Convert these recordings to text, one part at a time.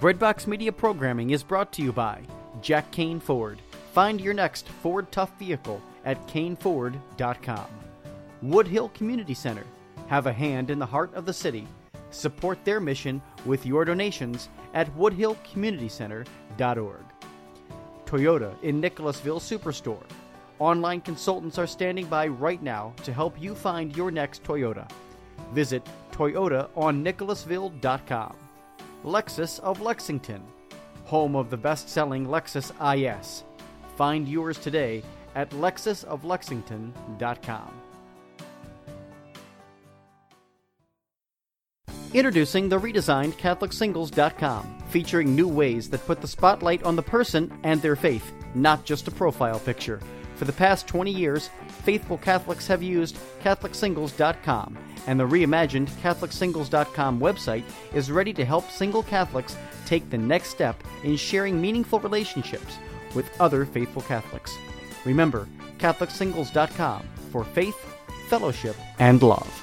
Breadbox Media programming is brought to you by Jack Kane Ford. Find your next Ford Tough vehicle at caneford.com. Woodhill Community Center. Have a hand in the heart of the city. Support their mission with your donations at woodhillcommunitycenter.org. Toyota in Nicholasville Superstore. Online consultants are standing by right now to help you find your next Toyota. Visit toyotaonnicholasville.com. Lexus of Lexington, home of the best-selling Lexus IS. Find yours today at lexusoflexington.com. Introducing the redesigned CatholicSingles.com, featuring new ways that put the spotlight on the person and their faith, not just a profile picture. For the past 20 years, faithful Catholics have used CatholicSingles.com, and the reimagined CatholicSingles.com website is ready to help single Catholics take the next step in sharing meaningful relationships with other faithful Catholics. Remember, CatholicSingles.com for faith, fellowship, and love.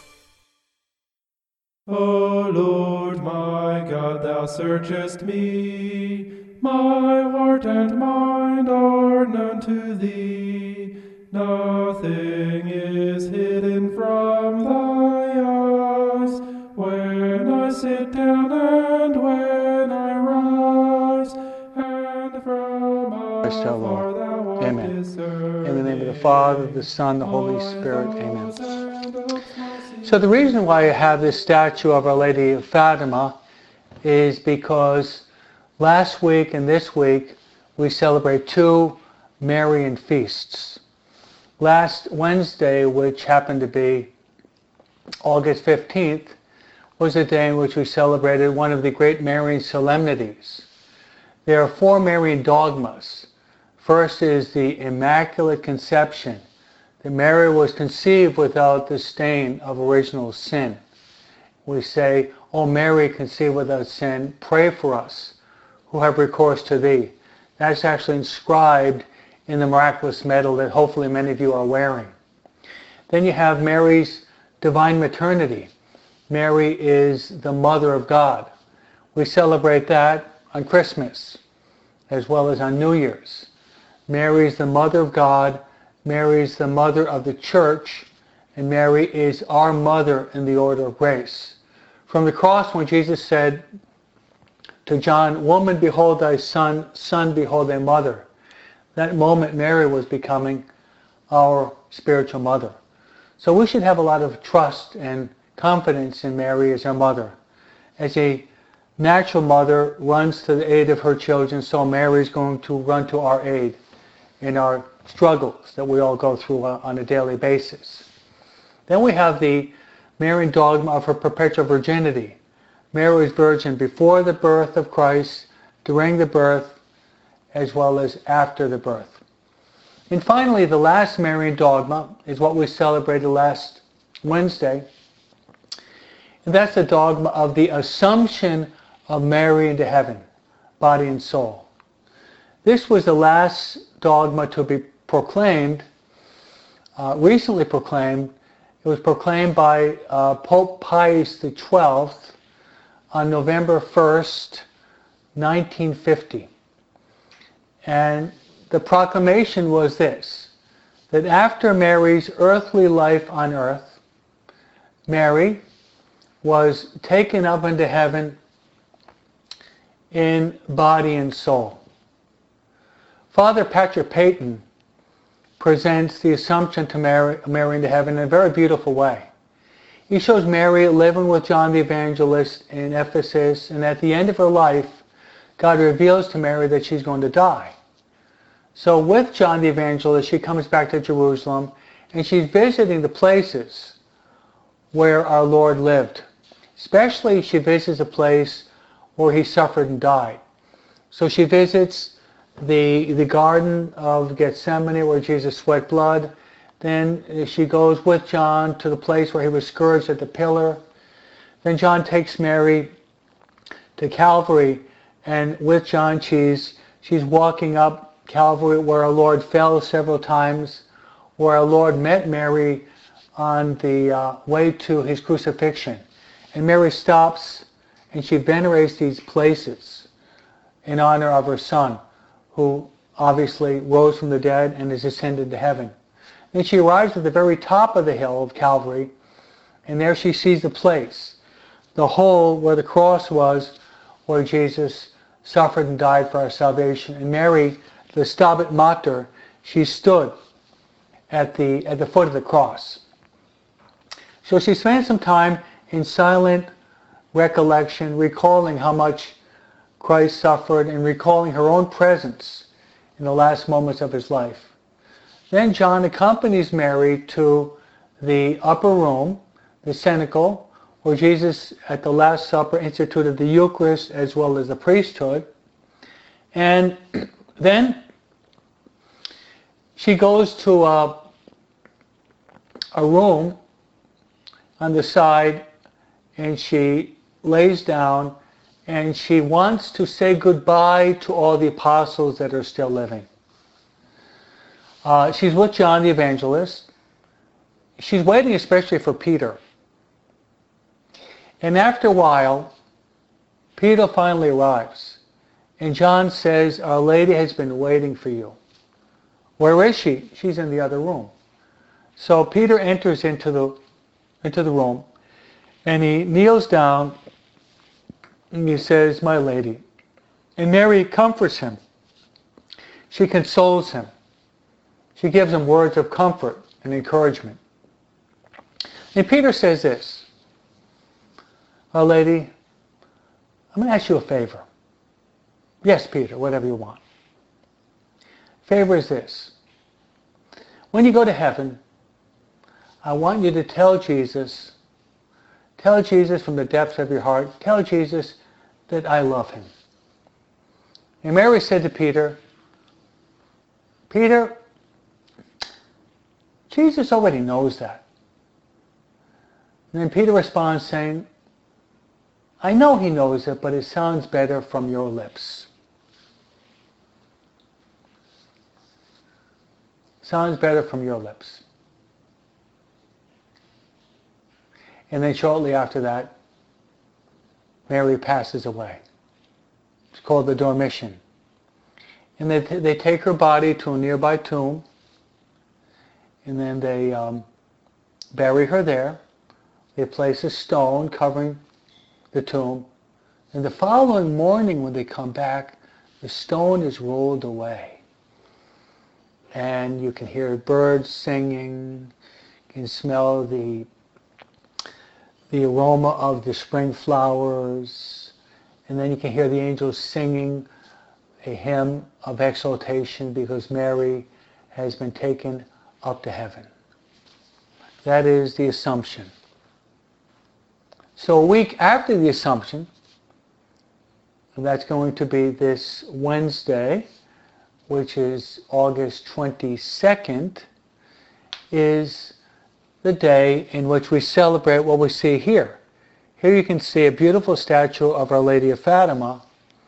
O Lord my God, thou searchest me. My heart and mind are known to thee. Nothing is hidden from thy eyes. When I sit down and when I rise, and from afar thou art discerned. In the name of the Father, the Son, the Holy Spirit. Amen. So the reason why I have this statue of Our Lady of Fatima is because last week and this week we celebrate two Marian feasts. Last Wednesday, which happened to be August 15th, was a day in which we celebrated one of the great Marian solemnities. There are four Marian dogmas. First is the Immaculate Conception, that Mary was conceived without the stain of original sin. We say, O Mary, conceived without sin, pray for us who have recourse to thee. That's actually inscribed in the miraculous medal that hopefully many of you are wearing. Then you have Mary's divine maternity. Mary is the Mother of God. We celebrate that on Christmas as well as on New Year's. Mary is the Mother of God. Mary is the Mother of the Church, and Mary is our Mother in the order of grace. From the cross, when Jesus said to John, "Woman, behold thy son, son, behold thy mother," that moment Mary was becoming our spiritual mother. So we should have a lot of trust and confidence in Mary as our mother. As a natural mother runs to the aid of her children, so Mary is going to run to our aid in our struggles that we all go through on a daily basis. Then we have the Marian dogma of her perpetual virginity. Mary was virgin before the birth of Christ, during the birth, as well as after the birth. And finally, the last Marian dogma is what we celebrated last Wednesday, and that's the dogma of the Assumption of Mary into heaven, body and soul. This was the last dogma to be proclaimed, recently proclaimed. It was proclaimed by Pope Pius XII on November 1st, 1950. And the proclamation was this, that after Mary's earthly life on earth, Mary was taken up into heaven in body and soul. Father Patrick Peyton presents the Assumption to Mary into heaven in a very beautiful way. He shows Mary living with John the Evangelist in Ephesus, and at the end of her life, God reveals to Mary that she's going to die. So with John the Evangelist, she comes back to Jerusalem, and she's visiting the places where our Lord lived. Especially, she visits a place where he suffered and died. So she visits the Garden of Gethsemane where Jesus sweat blood. Then she goes with John to the place where he was scourged at the pillar. Then John takes Mary to Calvary, and with John she's walking up Calvary where our Lord fell several times, where our Lord met Mary on the way to his crucifixion. And Mary stops and she venerates these places in honor of her son, who obviously rose from the dead and is ascended to heaven. Then she arrives at the very top of the hill of Calvary, and there she sees the place, the hole where the cross was, where Jesus suffered and died for our salvation. And Mary, the Stabat Mater, she stood at the foot of the cross. So she spent some time in silent recollection, recalling how much Christ suffered and recalling her own presence in the last moments of his life. Then John accompanies Mary to the upper room, the cenacle, where Jesus at the Last Supper instituted the Eucharist as well as the priesthood. And then she goes to a room on the side, and she lays down, and she wants to say goodbye to all the apostles that are still living. She's with John the Evangelist. She's waiting especially for Peter. And after a while, Peter finally arrives. And John says, Our Lady has been waiting for you. Where is she? She's in the other room. So Peter enters into the room, and he kneels down, and he says, My Lady. And Mary comforts him. She consoles him. She gives him words of comfort and encouragement. And Peter says this, Our Lady, I'm going to ask you a favor. Yes, Peter, whatever you want. Favor is this. When you go to heaven, I want you to tell Jesus from the depths of your heart, tell Jesus that I love him. And Mary said to Peter, Peter, Jesus already knows that. And then Peter responds saying, I know he knows it, but it sounds better from your lips. Sounds better from your lips. And then shortly after that, Mary passes away. It's called the Dormition. And they take her body to a nearby tomb, and then they bury her there. They place a stone covering the tomb. And the following morning when they come back, the stone is rolled away. And you can hear birds singing, you can smell the aroma of the spring flowers, and then you can hear the angels singing a hymn of exaltation because Mary has been taken up to heaven. That is the Assumption. So a week after the Assumption, and that's going to be this Wednesday, which is August 22nd, is the day in which we celebrate what we see here. Here you can see a beautiful statue of Our Lady of Fatima.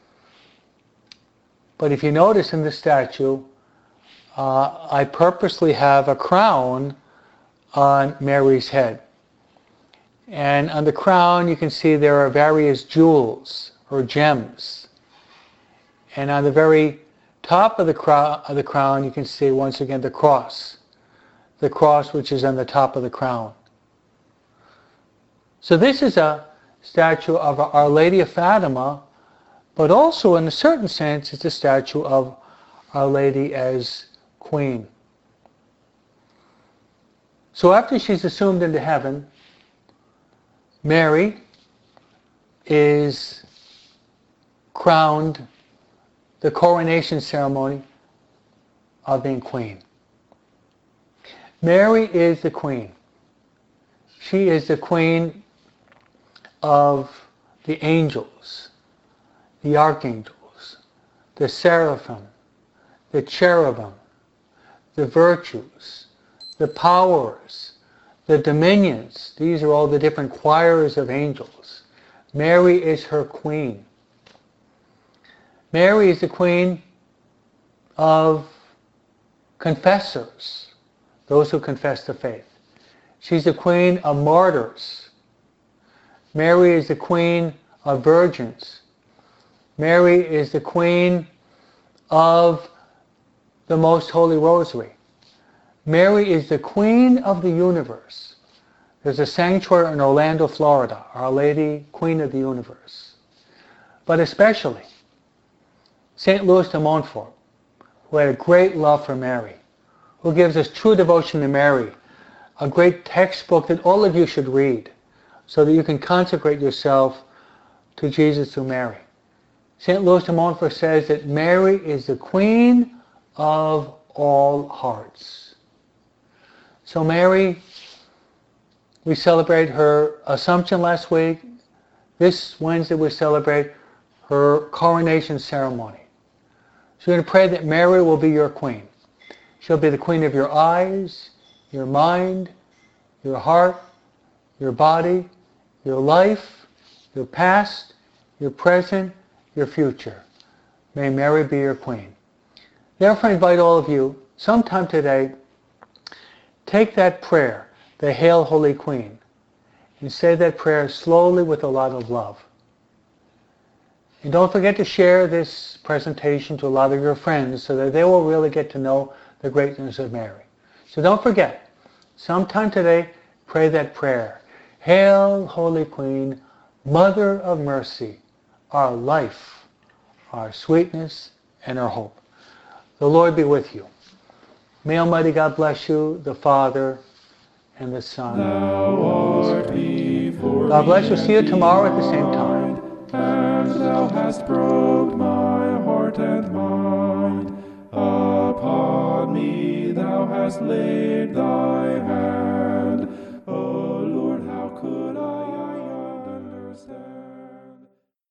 But if you notice in the statue, I purposely have a crown on Mary's head. And on the crown you can see there are various jewels or gems. And on the very top of the crown you can see once again the cross. The cross which is on the top of the crown. So this is a statue of Our Lady of Fatima, but also in a certain sense it's a statue of Our Lady as Queen. So after she's assumed into heaven, Mary is crowned, the coronation ceremony of being Queen. Mary is the Queen. She is the Queen of the angels, the archangels, the seraphim, the cherubim, the virtues, the powers, the dominions. These are all the different choirs of angels. Mary is her Queen. Mary is the Queen of confessors, those who confess the faith. She's the Queen of martyrs. Mary is the Queen of virgins. Mary is the Queen of the Most Holy Rosary. Mary is the Queen of the universe. There's a sanctuary in Orlando, Florida, Our Lady, Queen of the Universe. But especially St. Louis de Montfort, who had a great love for Mary, who gives us true devotion to Mary, a great textbook that all of you should read so that you can consecrate yourself to Jesus through Mary. St. Louis de Montfort says that Mary is the Queen of all hearts. So Mary, we celebrate her Assumption last week. This Wednesday we celebrate her coronation ceremony. So we're going to pray that Mary will be your Queen. She'll be the Queen of your eyes, your mind, your heart, your body, your life, your past, your present, your future. May Mary be your Queen. Therefore, I invite all of you, sometime today, take that prayer, the Hail Holy Queen, and say that prayer slowly with a lot of love. And don't forget to share this presentation to a lot of your friends so that they will really get to know the greatness of Mary. So don't forget, sometime today, pray that prayer. Hail, Holy Queen, Mother of Mercy, our life, our sweetness, and our hope. The Lord be with you. May Almighty God bless you, the Father, and the Son. God bless you. See you tomorrow at the same time. And thou hast probed my heart and mind. Upon me thou hast laid thy hand.